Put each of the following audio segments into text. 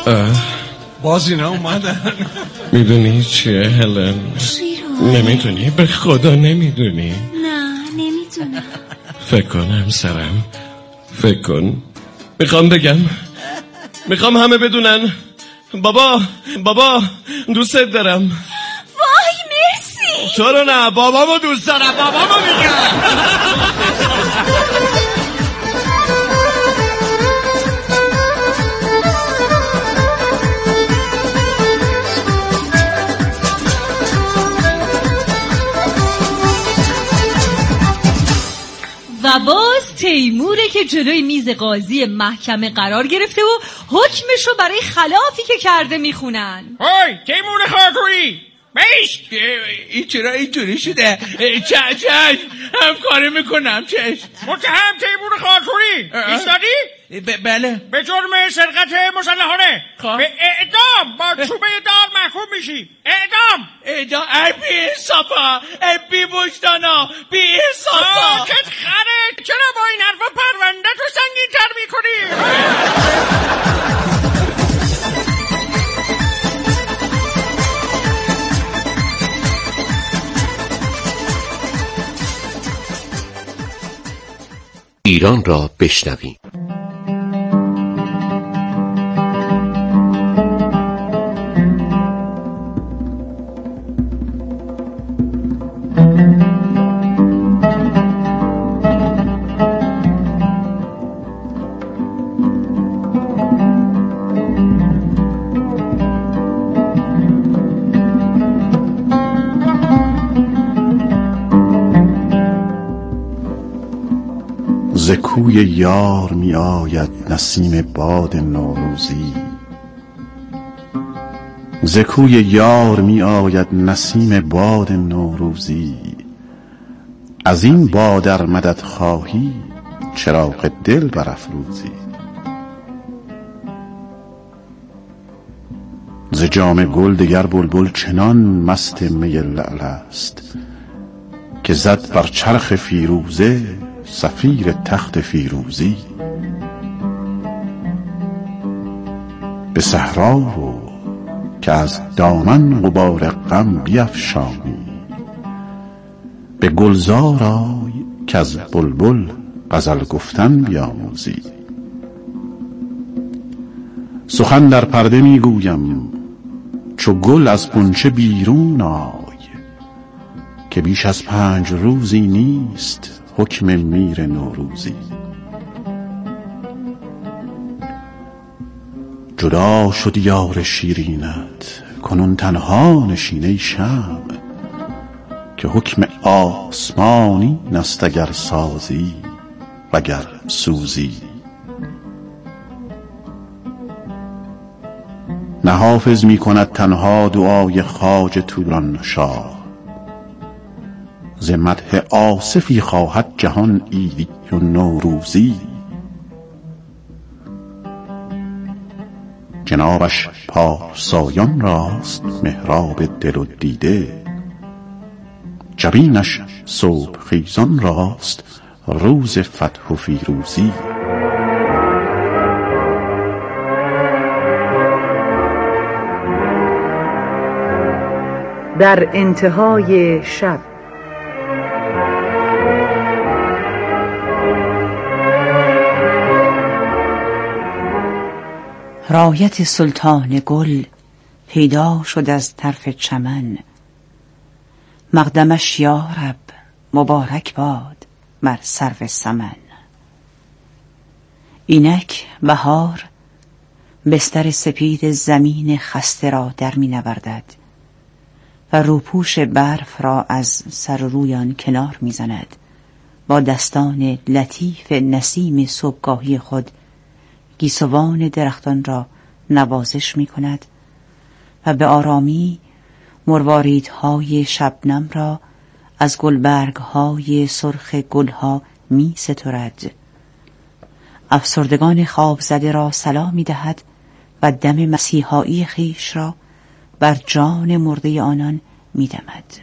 باز اینا اومدن. میدونی چیه هلن؟ نمیدونی؟ به خدا نمیدونی؟ نه نمیدونم. فکر کنم سرم. فکر کن. میخوام بگم، میخوام همه بدونن. بابا دوستت دارم. وای مرسی. تو رو نه، بابامو دوست دارم. بابامو میگم. و باز تیموره که جلوی میز قاضی محکمه قرار گرفته و حکمشو برای خلافی که کرده میخونن. های تیمور خاکویی بیش. این چرا اینجوری شده؟ چشم همکاری میکنم. چشم متهم تیمور خاکویی ایستادی؟ بله. به جرم سرقت مسلحانه به اعدام با چوبه دار محکوم میشی. اعدام. ای بی انصافا، ای بی وجدانا، بی انصافا. کت خره، چرا با این حرفا پرونده تو سنگین تر میکنی؟ ایران را بشنویم. ز کوی یار می آید نسیم باد نوروزی. ز کوی یار می آید نسیم باد نوروزی. از این باد ار مدد خواهی چراغ دل برافروزی. ز جام گل دگر بلبل چنان مست می لعل است که زد بر چرخ فیروزه صفیر تخت فیروزی. به صحرا رو که از دامن غبار غم بیفشانی. به گلزار آی که از بلبل غزل گفتن بیاموزی. سخن در پرده میگویم چو گل از غنچه بیرون آی. که بیش از 5 روزی نیست حکم میر نوروزی. جدا شد یار شیرینت کنون تنها نشین ای شمع. که حکم آسمانی است اگر سازی وگر سوزی. نه حافظ می کند تنها دعای خواجه طولان شاه. ز مدح آصفی خواهد جهان عیدی و نوروزی. جنابش پارسایان راست محراب دل و دیده. جبینش صبح خیزان راست روز فتح و فیروزی. در انتهای شب رایت سلطان گل پیدا شد از طرف چمن. مقدمش یا رب مبارک باد بر سرو سمن. اینک بهار بستر سپید زمین خسته را در می نوردد و روپوش برف را از سر رویان کنار می زند. با دستان لطیف نسیم صبحگاهی خود گیسوان درختان را نوازش می کند و به آرامی مرواریدهای شبنم را از گلبرگهای سرخ گلها می سترد. افسردگان خواب زده را سلام می دهد و دم مسیحایی خیش را بر جان مرده آنان می دمد.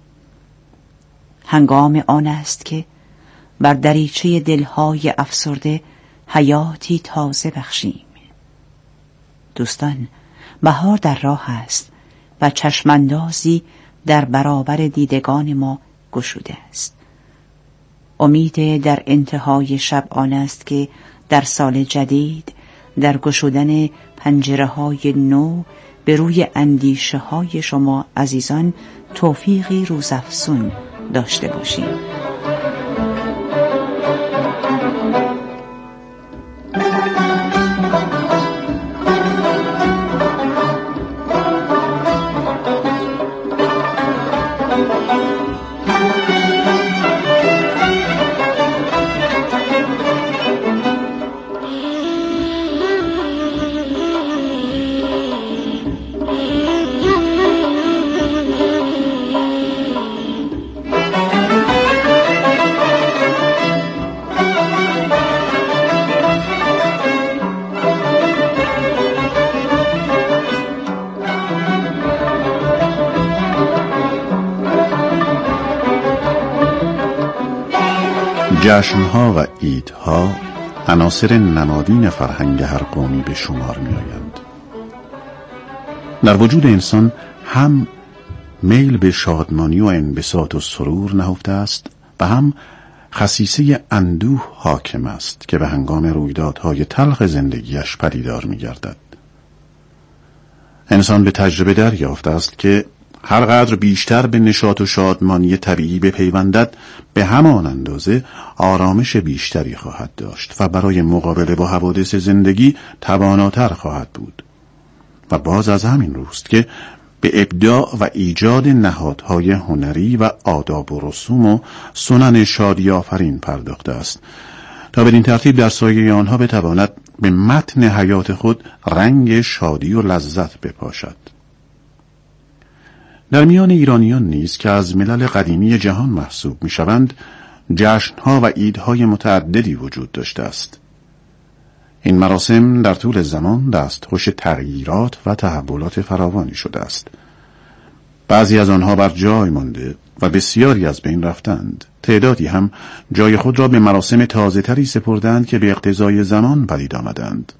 هنگام آن است که بر دریچه دلهای افسرده حیاتی تازه بخشیم. دوستان، بهار در راه است و چشماندازی در برابر دیدگان ما گشوده است. امید در انتهای شب آن است که در سال جدید در گشودن پنجره‌های نو به روی اندیشه‌های شما عزیزان توفیقی روزافزون داشته باشیم. جشنها و عیدها عناصر نمادین فرهنگ هر قومی به شمار می آیند. در وجود انسان هم میل به شادمانی و انبساط و سرور نهفته است و هم خصیصه اندوه حاکم است که به هنگام رویدادهای تلخ زندگیش پدیدار می گردد. انسان به تجربه دریافته است که هر قدر بیشتر به نشاط و شادمانی طبیعی بپیوندد، به همان اندازه آرامش بیشتری خواهد داشت و برای مقابله با حوادث زندگی تواناتر خواهد بود. و باز از همین روست که به ابداع و ایجاد نهادهای هنری و آداب و رسوم و سنن شادی آفرین پرداخته است تا بدین ترتیب در سایه آنها بتواند به متن حیات خود رنگ شادی و لذت بپاشد. در میان ایرانیان نیز که از ملل قدیمی جهان محسوب می‌شوند، جشن‌ها و عیدهای متعددی وجود داشته است. این مراسم در طول زمان دستخوش تغییرات و تحولات فراوانی شده است. بعضی از آنها بر جای مانده و بسیاری از بین رفتند. تعدادی هم جای خود را به مراسم تازه‌تری سپردند که به اقتضای زمان پدید آمدند.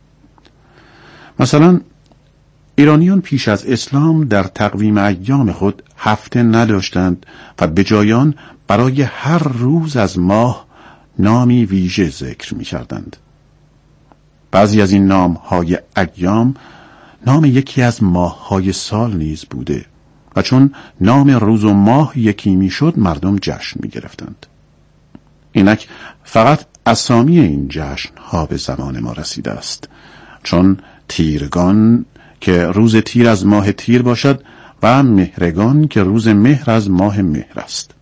مثلا ایرانیان پیش از اسلام در تقویم ایام خود هفته نداشتند و به جای آن برای هر روز از ماه نامی ویژه ذکر می کردند. بعضی از این نام‌های ایام نام یکی از ماه‌های سال نیز بوده و چون نام روز و ماه یکی می شد مردم جشن می گرفتند. اینک فقط اسامی این جشن‌ها به زمان ما رسیده است، چون تیرگان که روز تیر از ماه تیر باشد و مهرگان که روز مهر از ماه مهر است.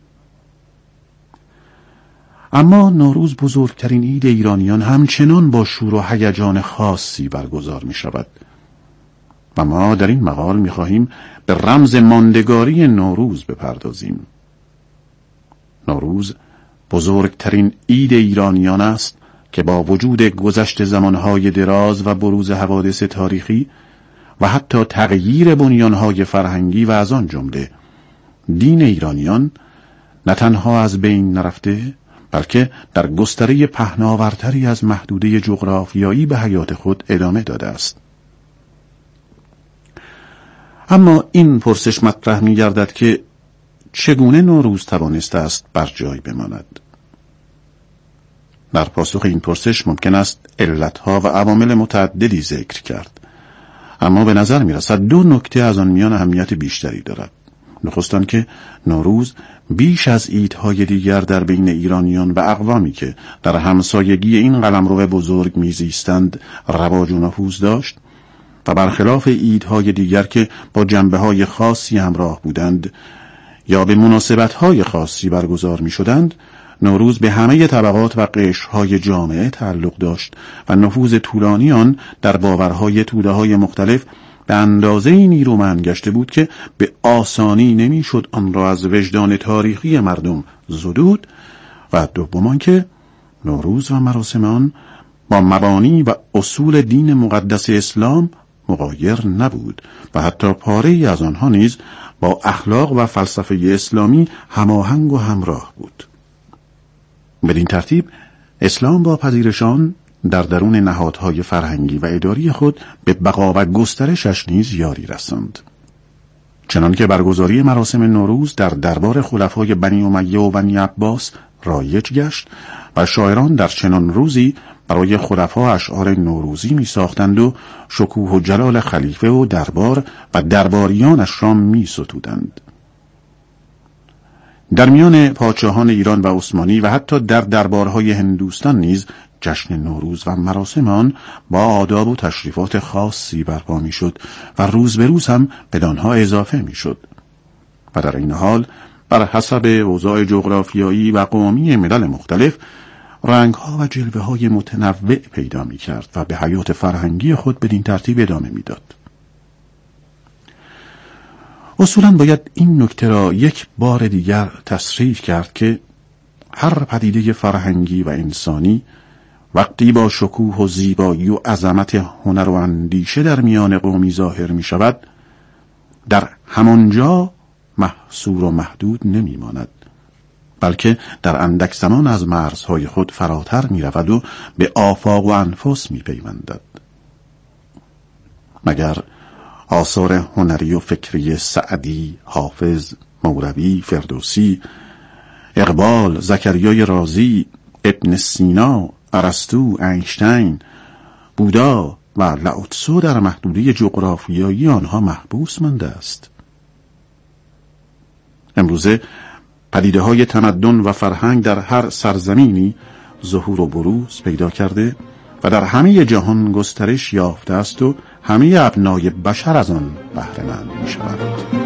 اما نوروز بزرگترین عید ایرانیان همچنان با شور و هیجان خاصی برگزار می شود و ما در این مقال می خواهیم به رمز ماندگاری نوروز بپردازیم. نوروز بزرگترین عید ایرانیان است که با وجود گذشت زمانهای دراز و بروز حوادث تاریخی و حتی تغییر بنیانهای فرهنگی و از آن جمله دین ایرانیان نه تنها از بین نرفته، بلکه در گستره پهناورتری از محدوده جغرافیایی به حیات خود ادامه داده است. اما این پرسش مطرح می گردد که چگونه نوروز توانسته است بر جای بماند؟ در پاسخ این پرسش ممکن است علتها و عوامل متعددی ذکر کرد، اما به نظر می رسد دو نکته از آن میان اهمیت بیشتری دارد. نخست آن که نوروز بیش از عیدهای دیگر در بین ایرانیان و اقوامی که در همسایگی این قلمرو بزرگ میزیستند رواج و نفوذ داشت و برخلاف عیدهای دیگر که با جنبه‌های خاصی همراه بودند یا به مناسبت‌های خاصی برگزار می‌شدند، نوروز به همه طبقات و قشرهای جامعه تعلق داشت و نفوذ طولانی آن در باورهای توده‌های مختلف به اندازه‌ای نیرومند گشته بود که به آسانی نمی‌شد آن را از وجدان تاریخی مردم زدود. و دوم که نوروز و مراسم آن با مبانی و اصول دین مقدس اسلام مغایر نبود و حتی پاره‌ای از آنها نیز با اخلاق و فلسفه اسلامی هماهنگ و همراه بود. بدین ترتیب اسلام با پذیرش آن در درون نهادهای فرهنگی و اداری خود به بقا و گسترشش نیز یاری رساند. چنانکه برگزاری مراسم نوروز در دربار خلفای بنی امیه و بنی عباس رایج گشت و شاعران در چنان روزی برای خلفا اشعار نوروزی می ساختند و شکوه و جلال خلیفه و دربار و درباریانش را می ستودند. در میان پادشاهان ایران و عثمانی و حتی در دربارهای هندوستان نیز جشن نوروز و مراسم آن با آداب و تشریفات خاصی برپا می شد و روز به روز هم بدانها اضافه می شد و در این حال بر حسب اوضاع جغرافیایی و قومی ملل مختلف رنگها و جلوه‌های متنوع پیدا می کرد و به حیات فرهنگی خود بدین ترتیب ادامه می داد. اصولاً باید این نکته را یک بار دیگر تصریح کرد که هر پدیده فرهنگی و انسانی وقتی با شکوه و زیبایی و عظمت هنر و اندیشه در میان قومی ظاهر می شود در همانجا محصور و محدود نمی ماند، بلکه در اندک زمان از مرزهای خود فراتر می رود و به آفاق و انفاس می پیوندد. مگر آثار هنری و فکری سعدی، حافظ، مولوی، فردوسی، اقبال، زکریای رازی، ابن سینا، ارسطو، اینشتین، بودا و لاوتسو در محدوده جغرافیایی آنها محبوس مانده است؟ امروزه پدیده‌های تمدن و فرهنگ در هر سرزمینی ظهور و بروز پیدا کرده و در همه جهان گسترش یافته است و همه ابنای بشر از آن بهره مند می‌شوند.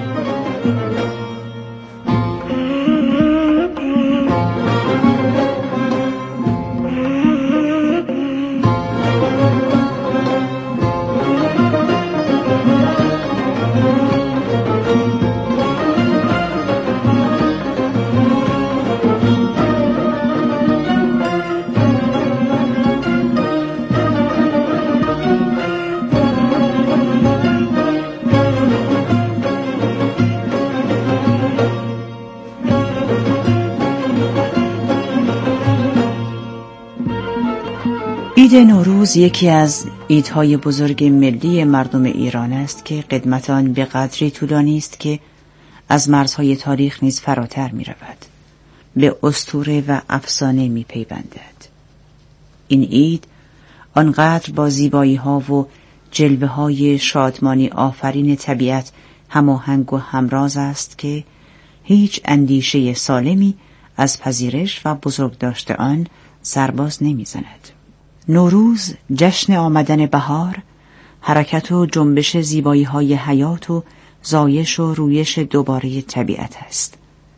عید نوروز یکی از عیدهای بزرگ ملی مردم ایران است که قدمت آن به قدری طولانی است که از مرزهای تاریخ نیز فراتر می رود. به اسطوره و افسانه می پیوندد. این عید آنقدر با زیبایی ها و جلوه های شادمانی آفرین طبیعت هماهنگ و همراز است که هیچ اندیشه سالمی از پذیرش و بزرگداشت آن سرباز نمی زند. نوروز جشن آمدن بهار، حرکت و جنبش زیبایی های حیات و زایش و رویش دوباره طبیعت است.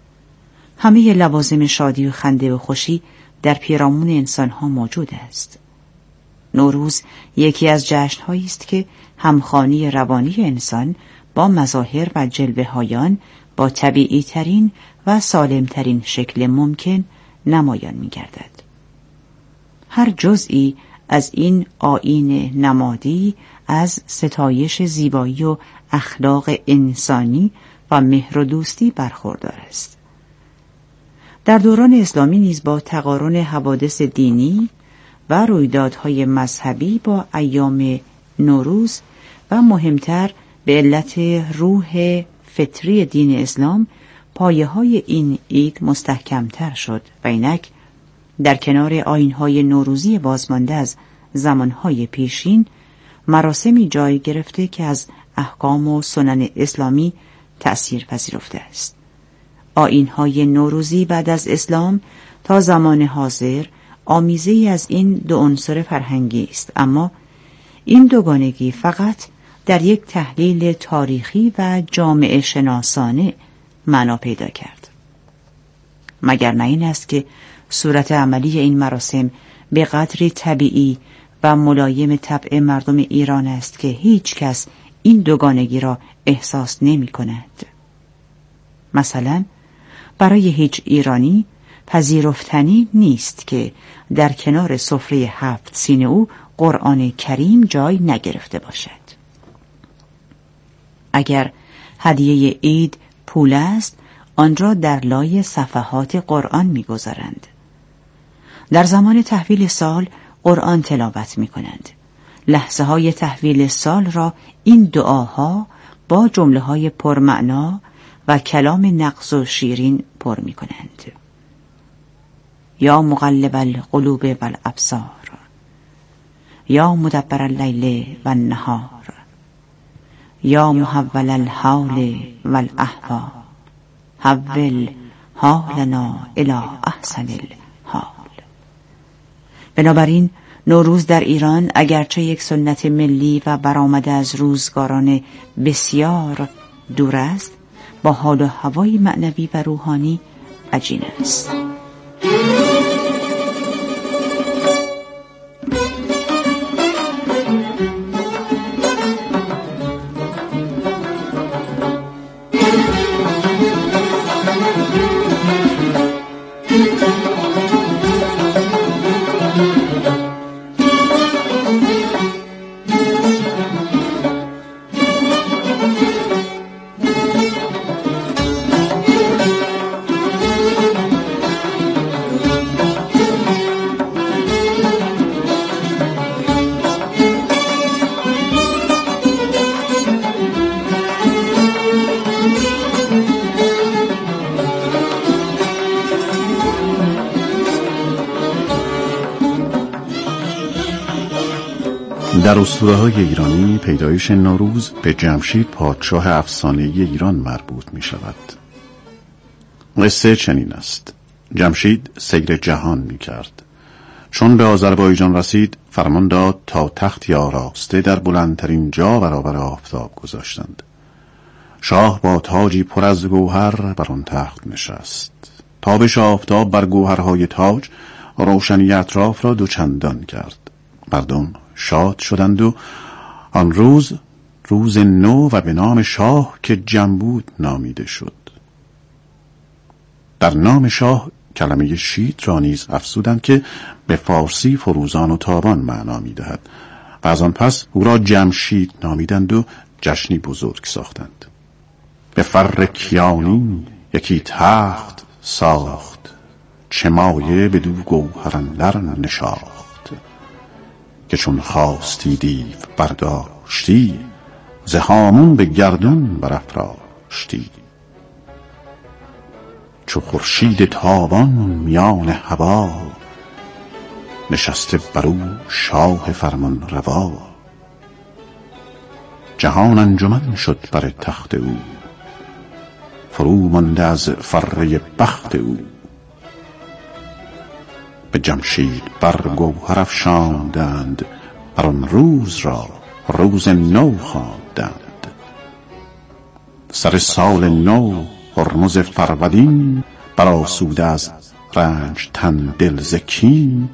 همه لوازم شادی و خنده و خوشی در پیرامون انسان ها موجود است. نوروز یکی از جشن‌هایی است که همخوانی روانی انسان با مظاهر و جلوه هایان با طبیعی ترین و سالم ترین شکل ممکن نمایان می گردد. هر جزئی از این آیین نمادی از ستایش زیبایی و اخلاق انسانی و مهر و دوستی برخوردار است. در دوران اسلامی نیز با تقارن حوادث دینی و رویدادهای مذهبی با ایام نوروز و مهمتر به علت روح فطری دین اسلام پایه‌های این عید مستحکمتر شد و اینک در کنار آیین‌های نوروزی بازمانده از زمانهای پیشین مراسمی جای گرفته که از احکام و سنن اسلامی تأثیر پذیرفته است. آیین‌های نوروزی بعد از اسلام تا زمان حاضر آمیزه‌ای از این دو عنصر فرهنگی است، اما این دوگانگی فقط در یک تحلیل تاریخی و جامعه شناسانه معنا پیدا کرد. مگر نه این است که صورت عملی این مراسم به قدری طبیعی و ملایم طبع مردم ایران است که هیچ کس این دوگانگی را احساس نمی کند. مثلا برای هیچ ایرانی پذیرفتنی نیست که در کنار سفره 7 سین او قرآن کریم جای نگرفته باشد. اگر هدیه عید پول است، آن را در لای صفحات قرآن می‌گذارند. در زمان تحویل سال قرآن تلاوت می کنند. لحظه های تحویل سال را این دعاها با جمله های پرمعنا و کلام نغز و شیرین پر می کنند. یا مقلب القلوب والابصار، یا مدبر اللیل والنهار، یا محول الحال والاحوال، حول حالنا الی احسن الحال. بنابراین نوروز در ایران اگرچه یک سنت ملی و برآمده از روزگاران بسیار دور است، با حال و هوای معنوی و روحانی عجین است. در اسطوره‌های ایرانی پیدایش نوروز به جمشید پادشاه افسانه‌ای ایران مربوط می شود. قصه چنین است: جمشید سیر جهان می کرد. چون به آذربایجان رسید فرمان داد تا تختی آراسته در بلندترین جا برابر آفتاب گذاشتند. شاه با تاجی پر از گوهر بر آن تخت نشست. تابش آفتاب بر گوهرهای تاج روشنی اطراف را دوچندان کرد. مردم شاد شدند و آن روز روز نو و به نام شاه که جمبود نامیده شد. در نام شاه کلمه شید را نیز افزودند که به فارسی فروزان و تابان معنا می‌دهد و از آن پس او را جمشید نامیدند و جشنی بزرگ ساختند. به فر کیانی یکی تخت ساخت، چه مایه بدو گوهر اندر نشاخت. که چون خواستی دیو برداشتی، ز هامون به گردون برافراشتی. چو خورشید تابان میان هوا، نشسته برو شاه فرمان روا. جهان انجمن شد بر تخت او، فرو مانده از فره بخت او. به جمشید بر گوهر افشاندند، بر آن روز را روز نو خواندند. سر سال نو هرمز فرودین، برآسوده از رنج تن دل ز کین.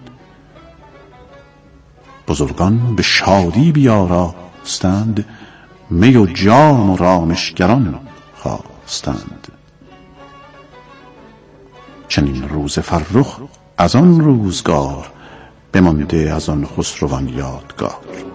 بزرگان به شادی بیاراستند، می و جام و رامشگران خواستند. چنین روز فرخ از آن روزگار، بمانده از آن خسروان یادگار.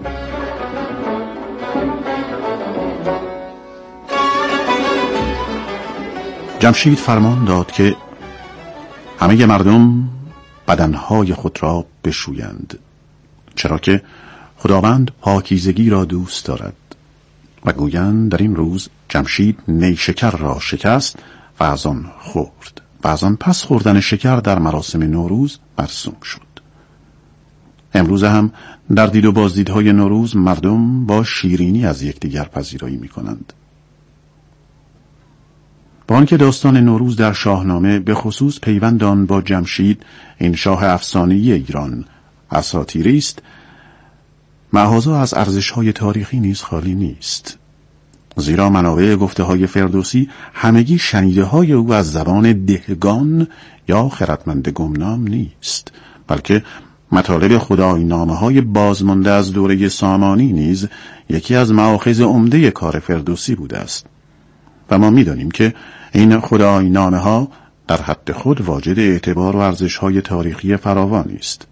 جمشید فرمان داد که همه مردم بدنهای خود را بشویند، چرا که خداوند پاکیزگی را دوست دارد. و گویند در این روز جمشید نیشکر را شکست و از آن خورد و از آن پس خوردن شکر در مراسم نوروز مرسوم شد. امروز هم در دید و بازدیدهای نوروز مردم با شیرینی از یکدیگر پذیرایی می کنند. با آنکه داستان نوروز در شاهنامه به خصوص پیوند آن با جمشید، این شاه افسانه‌ای ایران، اساطیری است، معاذا از ارزش‌های تاریخی نیز خالی نیست. زیرا منابع گفته‌های فردوسی همگی شنیده‌های او از زبان دهگان یا خردمند گمنام نیست، بلکه مطالب خدایینامه‌های بازمانده از دوره سامانی نیز یکی از مآخذ عمده کار فردوسی بوده است. و ما می‌دانیم که این خدایینامه‌ها در حد خود واجد اعتبار و ارزش‌های تاریخی فراوانی است.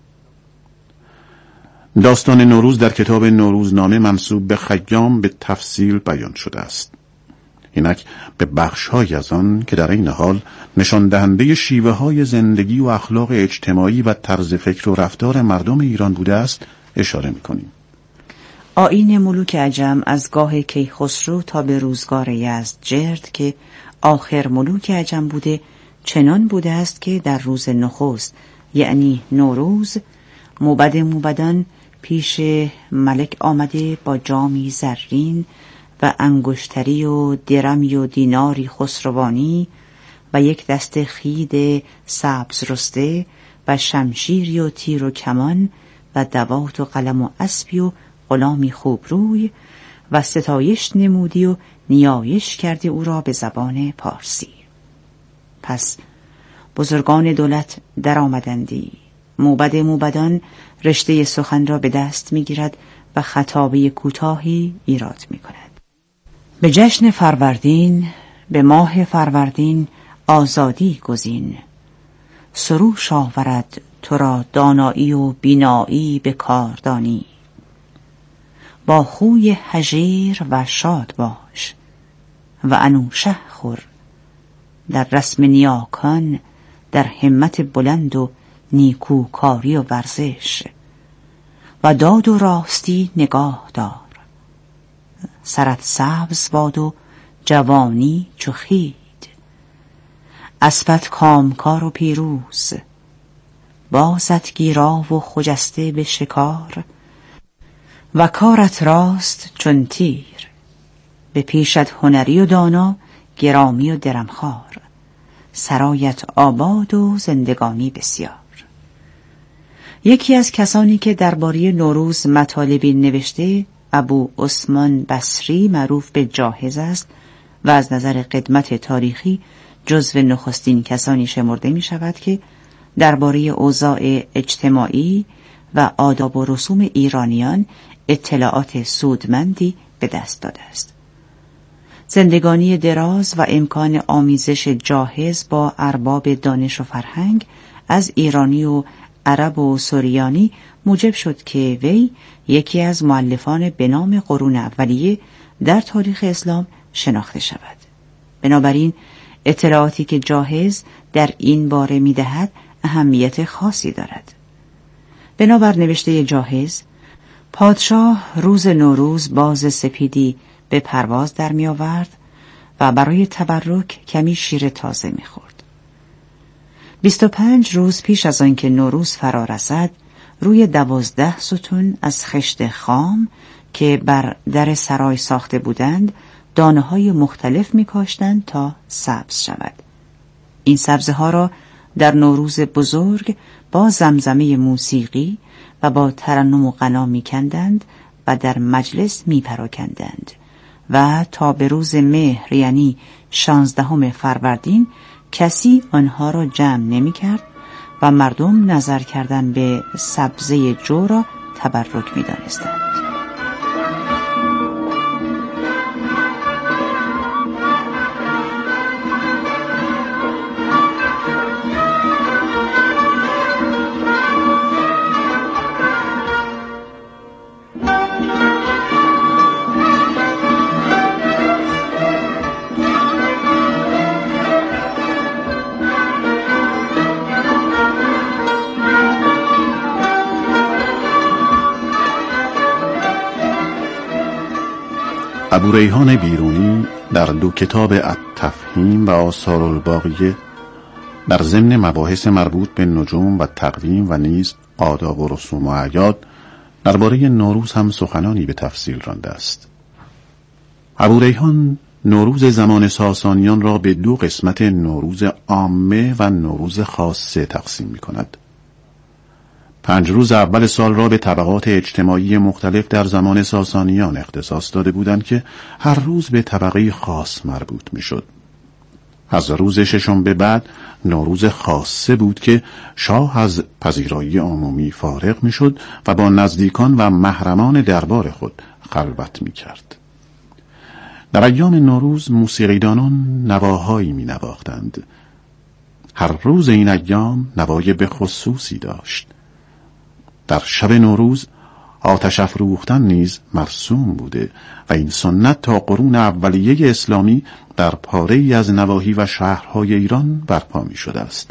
داستان نوروز در کتاب نوروزنامه منسوب به خیام به تفصیل بیان شده است. اینک به بخش‌های از آن که در این حال نشان دهنده شیوه‌های زندگی و اخلاق اجتماعی و طرز فکر و رفتار مردم ایران بوده است اشاره می‌کنیم. آیین ملوک عجم از گاه کیخسرو تا به روزگار یزدجرد که آخر ملوک عجم بوده چنان بوده است که در روز نخست یعنی نوروز موبدان پیش ملک آمده با جامی زرین و انگشتری و درمی و دیناری خسروانی و یک دست خید سبز رسته و شمشیری و تیر و کمان و دوات و قلم و اسبی و غلامی خوب روی و ستایش نمودی و نیایش کردی او را به زبان پارسی. پس بزرگان دولت در آمدندی. موبدان رشته سخن را به دست می گیرد و خطابه کوتاهی ایراد می کند. به جشن فروردین، به ماه فروردین آزادی گزین. سروش آورد تو را دانایی و بینایی به کاردانی. با خوی هژیر و شاد باش و انوشه خور. در رسم نیاکان در همت بلند و نیکوکاری و ورزش و داد و راستی نگاه دار. سرت سبز باد و جوانی چو خید. اسبت کامکار و پیروز. بازت گیرا و خجسته به شکار و کارت راست چون تیر. به پیشت هنری و دانا گرامی و درمخوار. سرایت آباد و زندگانی بسیار. یکی از کسانی که درباره نوروز مطالبی نوشته ابو عثمان بصری معروف به جاهز است و از نظر قدمت تاریخی جزو نخستین کسانی شمرده می شود که درباره اوضاع اجتماعی و آداب و رسوم ایرانیان اطلاعات سودمندی به دست داده است. زندگانی دراز و امکان آمیزش جاهز با ارباب دانش و فرهنگ از ایرانی و عرب و سوریانی موجب شد که وی یکی از مؤلفان به نام قرون اولیه در تاریخ اسلام شناخته شود. بنابراین اطلاعاتی که جاهز در این باره می‌دهد اهمیت خاصی دارد. بنابر نوشته جاهز، پادشاه روز نوروز باز سپیدی به پرواز در می آورد و برای تبرک کمی شیر تازه می خورد. 25 روز پیش از آنکه نوروز فرا رسد، روی 12 ستون از خشت خام که بر در سرای ساخته بودند دانه‌های مختلف می کاشتند تا سبز شود. این سبزه ها را در نوروز بزرگ با زمزمه موسیقی و با ترنم و غنا می کندند و در مجلس می پراکندند و تا به روز مهر یعنی 16 فروردین کسی آنها را جمع نمی کرد و مردم نظر کردن به سبزه جو را تبرک می دانستند. ابو ریحان بیرونی در 2 کتاب التفهیم و آثار الباقیه در ضمن مباحث مربوط به نجوم و تقویم و نیز آداب و رسوم و اعیاد درباره نوروز هم سخنانی به تفصیل رانده است. ابو ریحان نوروز زمان ساسانیان را به 2 قسمت نوروز عامه و نوروز خاصه تقسیم می کند. 5 روز اول سال را به طبقات اجتماعی مختلف در زمان ساسانیان اختصاص داده بودند که هر روز به طبقه خاص مربوط می شد. از روز 6 به بعد نوروز خاصه بود که شاه از پذیرایی عمومی فارغ می شد و با نزدیکان و محرمان دربار خود خلوت می کرد. در ایام نوروز موسیقیدانان نواهایی می نواختند. هر روز این ایام نوای به خصوصی داشت. در شب نوروز آتش افروختن نیز مرسوم بوده و این سنت تا قرون اولیه اسلامی در پاره‌ای از نواحی و شهرهای ایران برپا می شده است.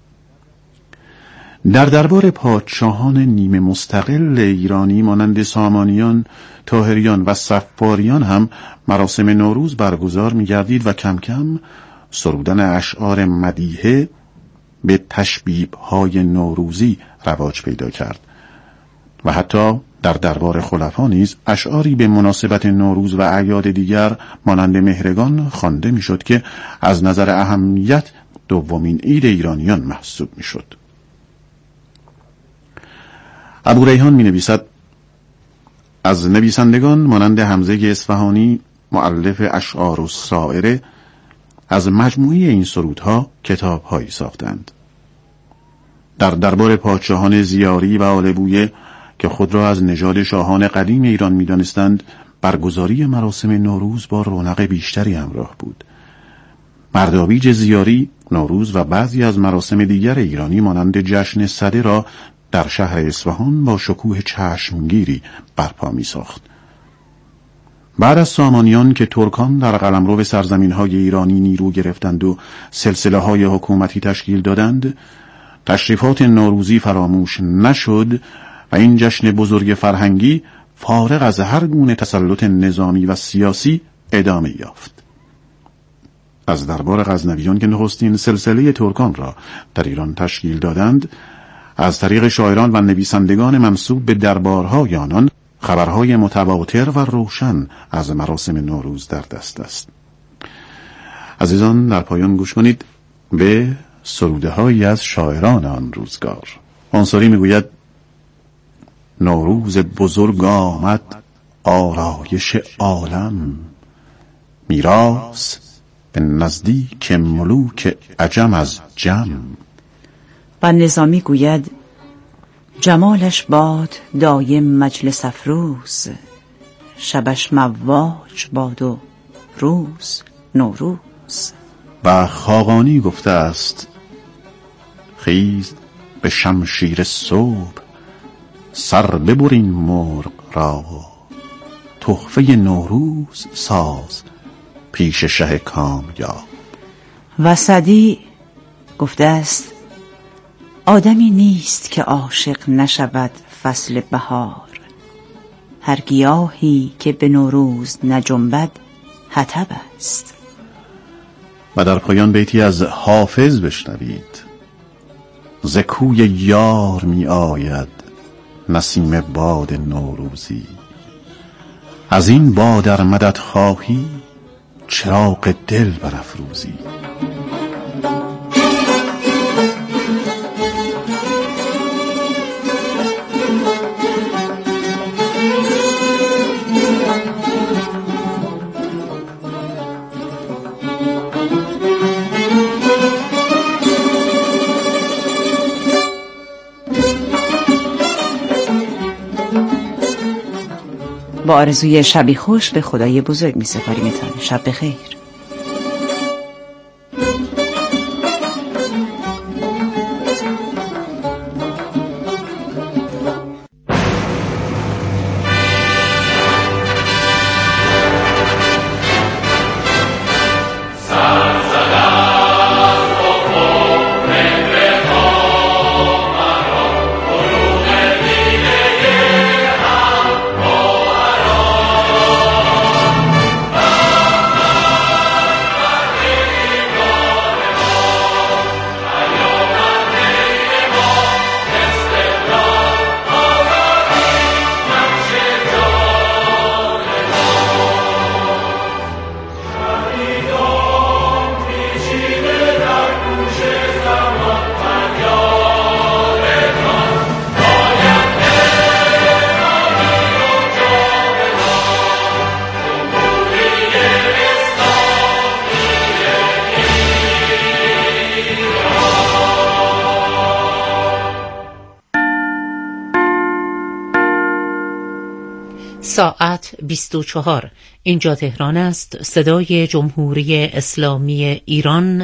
در دربار پادشاهان نیمه مستقل ایرانی مانند سامانیان، طاهریان و صفاریان هم مراسم نوروز برگزار می گردید و کم کم سرودن اشعار مدیحه به تشبیب‌های نوروزی رواج پیدا کرد و حتی در دربار خلفا نیز اشعاری به مناسبت نوروز و اعیاد دیگر مانند مهرگان خوانده میشد که از نظر اهمیت دومین عید ایرانیان محسوب میشد. ابو ریحان می نویسد از نویسندگان مانند حمزه اصفهانی مؤلف اشعار السائره از مجموعه این سرودها کتاب‌هایی ساختند. در دربار پادشاهان زیاری و آل بویه که خود را از نژاد شاهان قدیم ایران می‌دانستند، برگزاری مراسم نوروز با رونق بیشتری همراه بود. مردابیج زیاری نوروز و بعضی از مراسم دیگر ایرانی مانند جشن سده را در شهر اصفهان با شکوه چشمگیری برپا می‌ساخت. بعد از سامانیان که ترکان در قلمرو سرزمین‌های ایرانی نیرو گرفتند و سلسله‌های حکومتی تشکیل دادند، تشریفات نوروزی فراموش نشد و این جشن بزرگ فرهنگی فارغ از هر گونه تسلط نظامی و سیاسی ادامه یافت. از دربار غزنویان که نخستین سلسله ترکان را در ایران تشکیل دادند، از طریق شاعران و نویسندگان منسوب به دربارهای آنان خبرهای متواتر و روشن از مراسم نوروز در دست است. عزیزان، در پایان گوش کنید به سروده‌هایی از شاعران آن روزگار. انصاری میگوید: نوروز بزرگ آمد آرایش عالم، میراث به نزدیک ملوک عجم از جم. و نظامی گوید: جمالش باد دایم مجلس افروز، شبش مواج باد و روز نوروز. و خاقانی گفته است: خیز به شمشیر صبح، سر ببرین مرغ را، تحفه نوروز ساز پیش شه کامیاب. و سعدی گفته است: آدمی نیست که عاشق نشود فصل بهار، هر گیاهی که به نوروز نجنبد حطب است. و در پایان بیتی از حافظ بشنوید: ز کوی یار می آید نسیم باد نوروزی، از این باد ار مدد خواهی چراغ دل برافروزی. با آرزوی شبی خوش به خدای بزرگ می سپاریمتان. شب بخیر. ساعت 24. اینجا تهران است. صدای جمهوری اسلامی ایران.